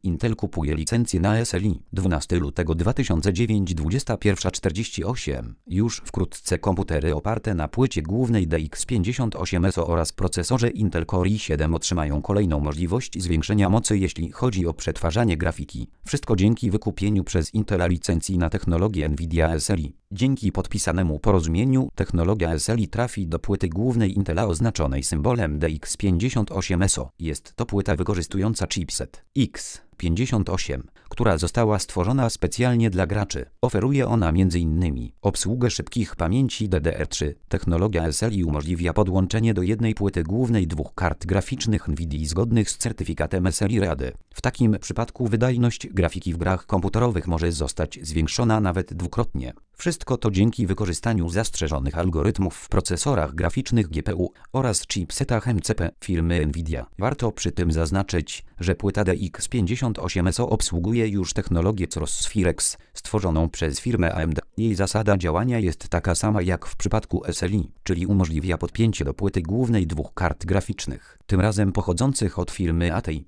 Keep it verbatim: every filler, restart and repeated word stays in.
Intel kupuje licencję na S L I. dwunastego lutego dwa tysiące dziewiątego, dwudziesta pierwsza czterdzieści osiem. Już wkrótce komputery oparte na płycie głównej D X pięćdziesiąt osiem S O oraz procesorze Intel Core i siedem otrzymają kolejną możliwość zwiększenia mocy, jeśli chodzi o przetwarzanie grafiki. Wszystko dzięki wykupieniu przez Intela licencji na technologię Nvidia S L I. Dzięki podpisanemu porozumieniu technologia S L I trafi do płyty głównej Intela oznaczonej symbolem D X pięćdziesiąt osiem S O. Jest to płyta wykorzystująca chipset X pięćdziesiąt osiem, która została stworzona specjalnie dla graczy. Oferuje ona między innymi obsługę szybkich pamięci D D R trzy. Technologia S L I umożliwia podłączenie do jednej płyty głównej dwóch kart graficznych Nvidii zgodnych z certyfikatem S L I Rady. W takim przypadku wydajność grafiki w grach komputerowych może zostać zwiększona nawet dwukrotnie. Wszystko to dzięki wykorzystaniu zastrzeżonych algorytmów w procesorach graficznych G P U oraz chipsetach M C P firmy Nvidia. Warto przy tym zaznaczyć, że płyta D X pięćdziesiąt osiem S O obsługuje już technologię Crossfire X, stworzoną przez firmę A M D. Jej zasada działania jest taka sama jak w przypadku S L I, czyli umożliwia podpięcie do płyty głównej dwóch kart graficznych, tym razem pochodzących od firmy A T I.